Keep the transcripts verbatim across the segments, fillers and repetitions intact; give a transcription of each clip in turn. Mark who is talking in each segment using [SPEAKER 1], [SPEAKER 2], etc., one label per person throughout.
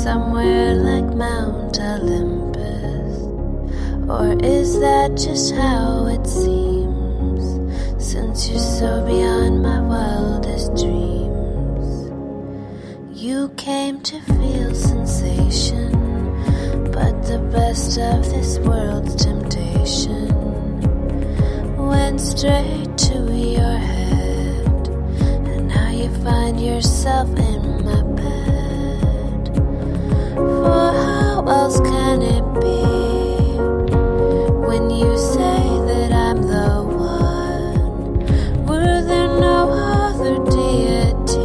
[SPEAKER 1] somewhere like Mount Olympus? Or is that just how it seems, since you're so beyond my wildest dreams? You came to feel sensation, but the best of this world's temptation went straight to your head, and now you find yourself in my bed. For how else can it be when you say that I'm the one? Were there no other deities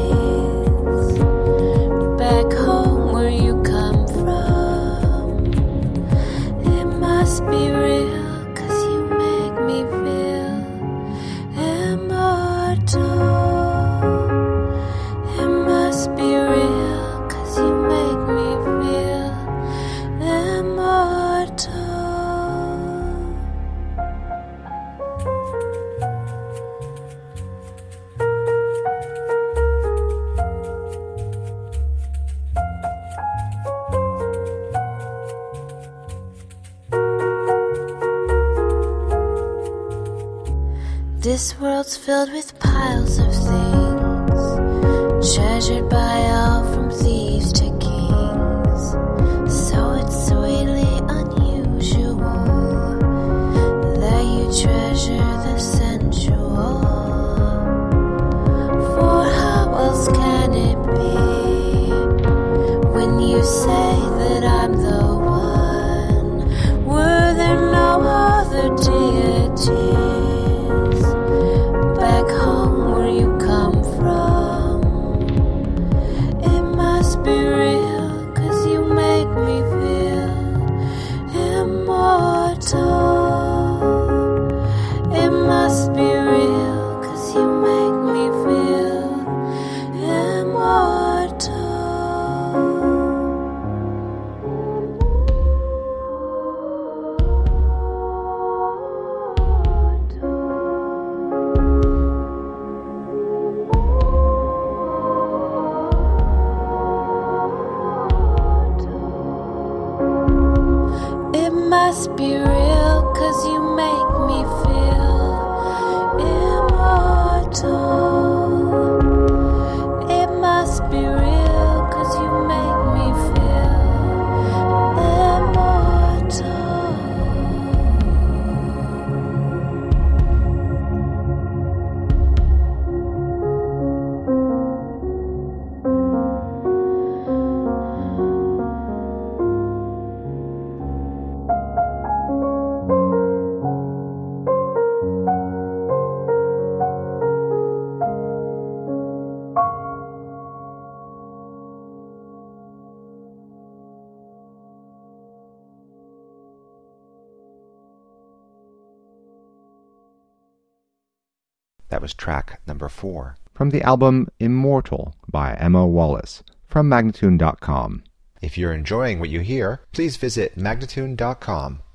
[SPEAKER 1] back home where you come from? It must be real, 'cause you make me feel immortal. It must be real, 'cause you make me feel immortal. This world's filled with piles of things, treasured by all from thieves to kings. So it's sweetly unusual that you treasure the sensual. For how else can it be when you say that I'm the one? Were there no other deities back home where you come from? It must be real, 'cause you make me feel immortal. It must be real, 'cause you make me feel immortal. It must be real, 'cause you make me feel immortal. It must be real, 'cause you make me feel immortal.
[SPEAKER 2] That was track number four from the album Immortal by Emma Wallace from Magnatune dot com. If you're enjoying what you hear, please visit Magnatune dot com